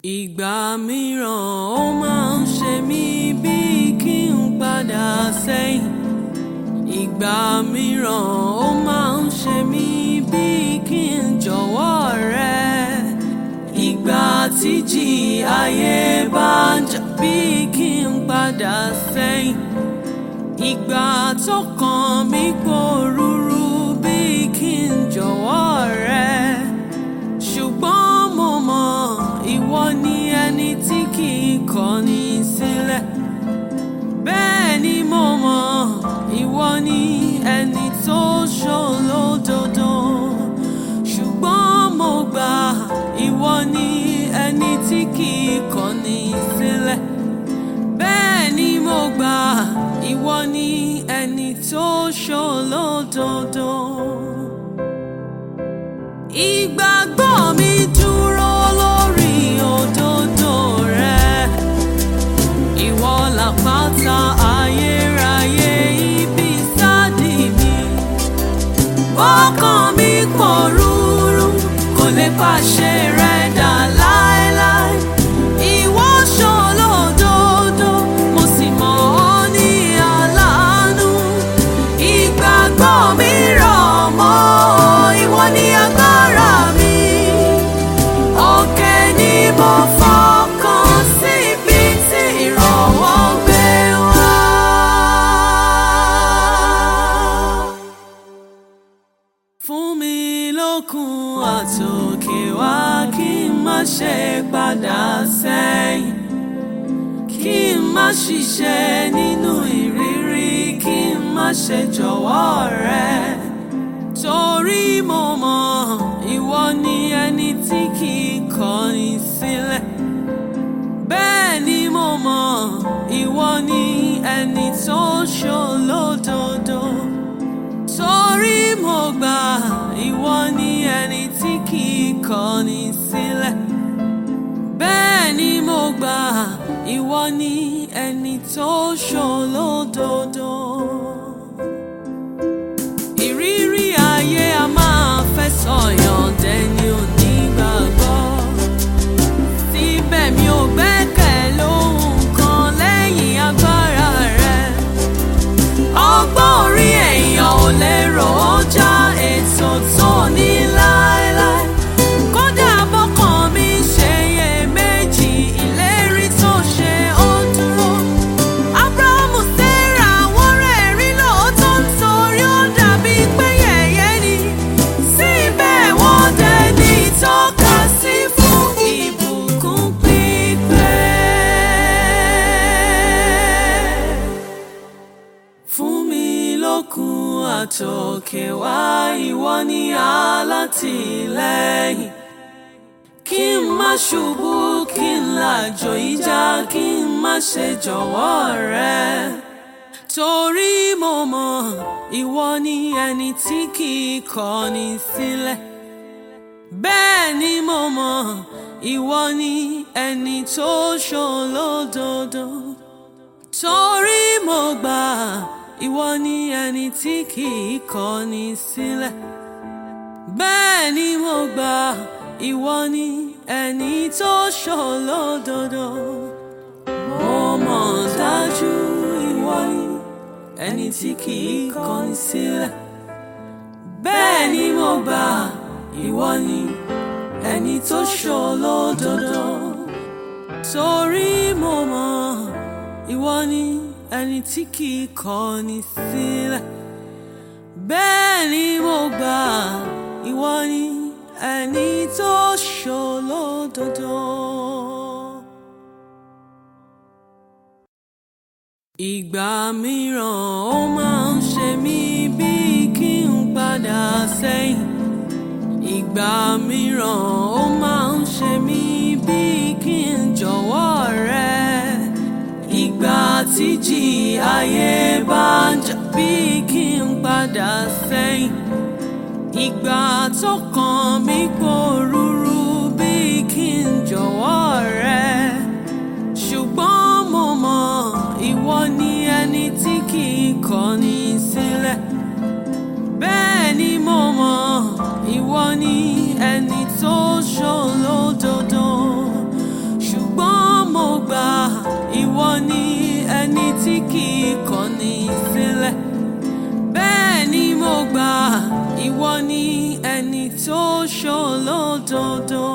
Ìgbà mìíràn ó máa ń ṣe mí bíi kí n padà sẹ́yìn. Ìgbà mìíràn ó máa ń ṣe mí bíi kí n jọ̀wọ́ rẹ. Ìgbà tí jì ayé bá ń jà bíi kí n padà sẹ́yìn. Ìgbà tó kàn mí pòrúurú bíi kí n jọ̀wọ́ rẹ. Ṣùgbọ́n mo mọ̀ ìwọ ni ẹni tí kì í kọ̀ni sílẹ̀. Bẹ́ẹ̀ ni mo mọ̀ ìwọ ni ẹni tó ṣolódodo. Ṣùgbọ́n mo gbà ìwọ ni ẹni tí kì í kọ̀ni sílẹ̀. Bẹ́ẹ̀ ni mo gbà ìwọ ni ẹni tó ṣolódodo. Ìgbàgbọ́ mi dúró lórí òdodo rẹ. Ìwọ làpáta ayérayé, ibi ìsádi mi. Ọkàn mi pòrúurú, kò lè pàṣẹ rẹ dà láéláé. Ìwọ ṣolódodo, mo sì mọ̀ ọ́ ní aláàánú. Ìgbàgbọ́ mi rọ̀ mọ́ ìwọ ní agbára mi. Òkè ni mo fọkàn sí, ibi tí ìrànwọ́ gbé wá. Fún mi lókun àtòkè wá, kí n má ṣe padà sẹ́yìn. Kí n má ṣiṣẹ́ nínú ìrírí, kí n má ṣe jọ̀wọ́ rẹ. Torí mo mọ̀ ìwọ ni ẹni tí kì í kọ̀ni sílẹ̀. Bẹ́ẹ̀ ni mo mọ̀ ìwọ ni ẹni tó ṣolódodo. Torí mo gbà ìwọ ni ẹni tí kì í kọ̀ni sílẹ̀. Bẹ́ẹ̀ ni mo gbà ìwọ ni ẹni tó ṣolódodo. Ìrírí ayé a máa fẹ́ sọ̀yàn dẹni onígbàgbọ́. Síbẹ̀ mi ò gbẹ́kẹ̀ lóhun kan lẹ́yìn agbára rẹ. Ọgbọ́n orí èèyàn ò lè rò ó já ètò tó ní láéláé. Kódà bọ́kàn mi ṣe iyèméjì, ìlérí tó ṣe ó dúró. Ábúráhámù, Sárà wọ́n rẹ́rìn lóòótọ́ nítorí ó dàbí pé yẹ̀yẹ́ ni. Síbẹ̀ wọ́n dẹni ìtọ́ka sí fún ìbùkún pípé. Fún mi lókun àtòkè wá, ìwọ ni alátìlẹ́yìn. Kí n má ṣubú, kí n làjò ìjà, kí n má ṣe jọ̀wọ́ rẹ. Torí mo mọ̀ ìwọ ni ẹni tí kì í kọ̀ni sílẹ̀. Bẹ́ẹ̀ ni mo mọ̀ ìwọ ni ẹni tó ṣolódodo. Torí mo gbà ìwọ ni ẹni tí kì í kọ̀ni sílẹ̀. Bẹ́ẹ̀ ni mo gbà ìwọ ni ẹni tó ṣolódodo. Mo mọ̀ dájú ìwọ ni ẹni tí kì í kọ̀ni sílẹ̀. Bẹ́ẹ̀ ni mo gbà ìwọ ni ẹni tó ṣolódodo. Torí mo mọ̀ ìwọ ni ẹni tí kì í kọ̀ni sílẹ̀. Bẹ́ẹ̀ ni mo gbà ìwọ ni ẹni tó ṣolódodo. Ìgbà mìíràn ó máa ń ṣe mí bíi kí n padà sẹ́yìn. Ìgbà mìíràn ó máa ń ṣe mí bíi kí n jọ̀wọ́ rẹ. Ìgbà tí jì ayé bá ń jà bíi kí n padà sẹ́yìn. Ìgbà tó kàn mí pòrúurú bíi kí n jọ̀wọ́ rẹ. Ṣùgbọ́n mo mọ̀ ìwọ ni ẹni tí kì í kọ̀ni sílẹ̀. Bẹ́ẹ̀ ni mo mọ̀ ìwọ ni ẹni tó ṣolódodo. tí kì í kọ̀ni sílẹ̀. Bẹ́ẹ̀ ni mo gbà, ìwọ ni ẹni tó ṣolódodo.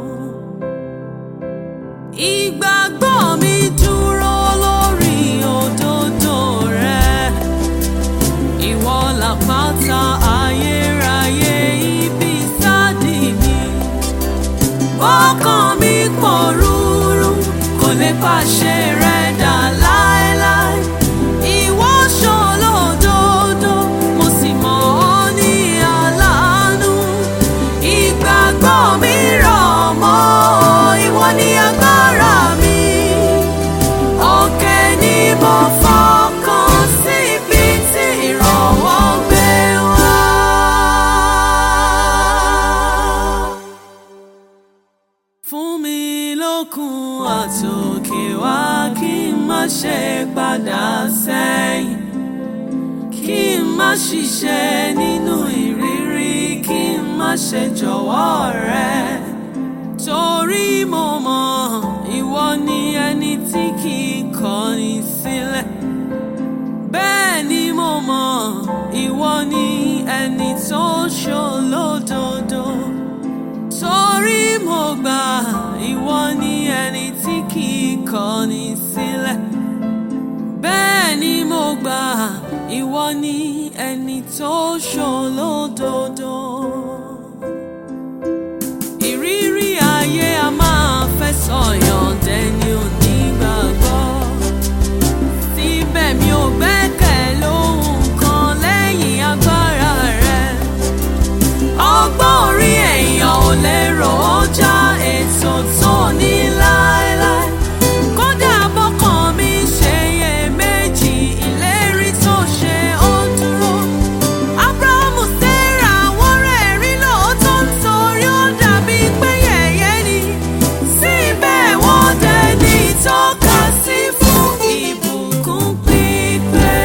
Ìgbàgbọ́ mi dúró lórí òdodo rẹ. Ìwọ làpáta ayérayé, ibi ìsádi mi. Ọkàn mi pòrúurú, kò lè pàṣẹ rẹ dà láéláé. Ìwọ ṣolódodo, mo sì mọ̀ ọ́ ní aláàánú. Ìgbàgbọ́ mi rọ̀ mọ́ ìwọ ní agbára mi. Òkè ni mo fọkàn sí, ibi tí ìrànwọ́ gbé wá. Fún mi lókun àtòkè wá, kí n má ṣe padà sẹ́yìn. Kí n má ṣiṣẹ́ nínú ìrírí, kí n má ṣe jọ̀wọ́ rẹ. Torí mo mọ̀ ìwọ ni ẹni tí kì í kọ̀ni sílẹ̀. Bẹ́ẹ̀ ni mo mọ̀ ìwọ ni ẹni tó ṣolódodo. Torí mo gbà ìwọ ni ẹni tí kì í kọ̀ni sílẹ̀. Bẹ́ẹ̀ ni mo gbà ìwọ ni ẹni tó ṣolódodo. Ìrírí ayé a máa fẹ́ sọ̀yàn dẹni onígbàgbọ́. Síbẹ̀ mi ò gbẹ́kẹ̀ lóhun kan lẹ́yìn agbára rẹ. Ọgbọ́n orí èèyàn ò lè rò ó já ètò tó ní láéláé. Kódà bọ́kàn mi ṣe iyèméjì, ìlérí tó ṣe ó dúró. Ábúráhámù, Sárà wọ́n rẹ̀rí lóòótọ́ nítorí ó dàbí pé yẹ̀yẹ́ ni. Síbẹ̀ wọ́n dẹni ìtọ́ka sí fún ìbùkún pípé.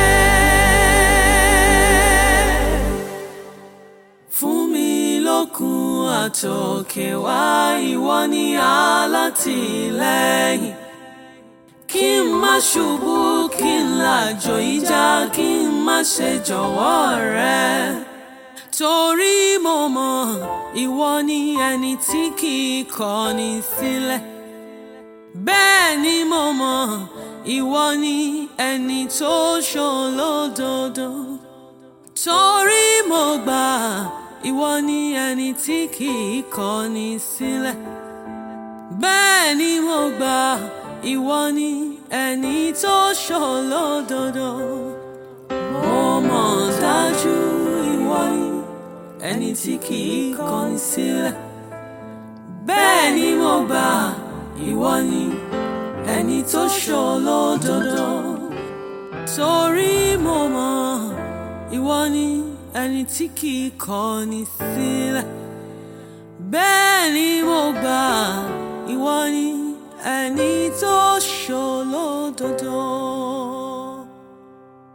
Fún mi lókun àtòkè wá, ìwọ ni alátìlẹ́yìn. Kí n má ṣubú, kí n làjò ìjà, kí n má ṣe jọ̀wọ́ rẹ. Torí mo mọ̀ ìwọ ni ẹni tí kì í kọ̀ni sílẹ̀. Bẹ́ẹ̀ ni mo mọ̀ ìwọ ni ẹni tó ṣolódodo. Torí mo gbà ìwọ ni ẹni tí kì í kọ̀ni sílẹ̀. Bẹ́ẹ̀ ni mo gbà ìwọ ni ẹni tó ṣolódodo. Mo mọ̀ dájú ìwọ ni ẹni tí kì í kọ̀ni sílẹ̀. Bẹ́ẹ̀ ni mo gbà ìwọ ni ẹni tó ṣolódodo. Torí mo mọ̀ ìwọ ni ẹni tí kì í kọ̀ni sílẹ̀. Bẹ́ẹ̀ ni mo gbà ìwọ ni ẹni tó ṣolódodo.